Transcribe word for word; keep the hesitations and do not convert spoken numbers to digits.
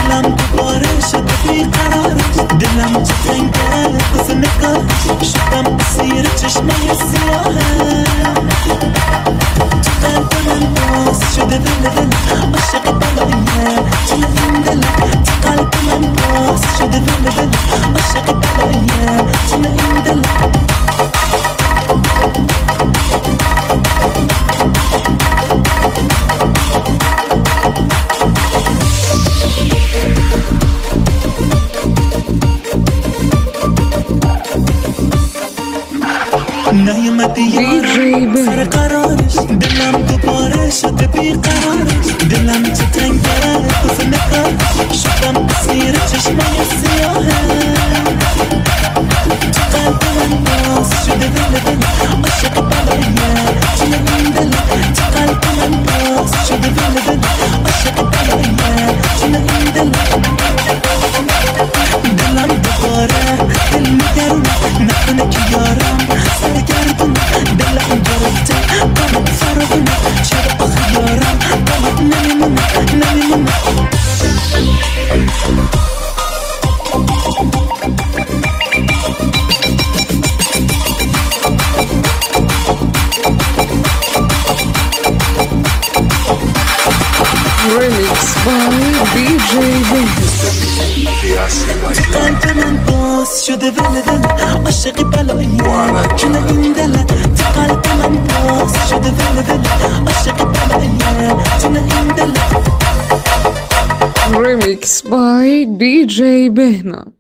دلم دوباره شده بیقرارش، دلم چه تنگه واسه نگاهش، شدم اسیر چشمه سیاهه. تو قلب من باز شده ول ول، عاشق بلاییه توی این دل. تو قلب من باز شده ول ول، عاشق بلاییه توی این دل. نیومدی یارم سر قرارش، دلم دوباره شده بیقرارش، دلم چه تنگه واسه نگاهش، شدم اسیر چشمه سیاهه. تو قلب من باز شده ول ول، عاشق بلاییه توی این دل. تو قلب من باز شده ول ول، عاشق بلاییه توی این دل. دلم دوباره دل میگرونه، نکنه که یارم سرگردون. دلم گرفته قلب فراغونه، چرا آخه یارم قلب نمیمونه نمیمونه. Remix by دی جی بهنام. تو قلب من باز شده ول ول، عاشق بلاییه توی این دل. تو قلب من باز شده ول ول، عاشق بلاییه توی این دل. Remix by دی جی بهنام.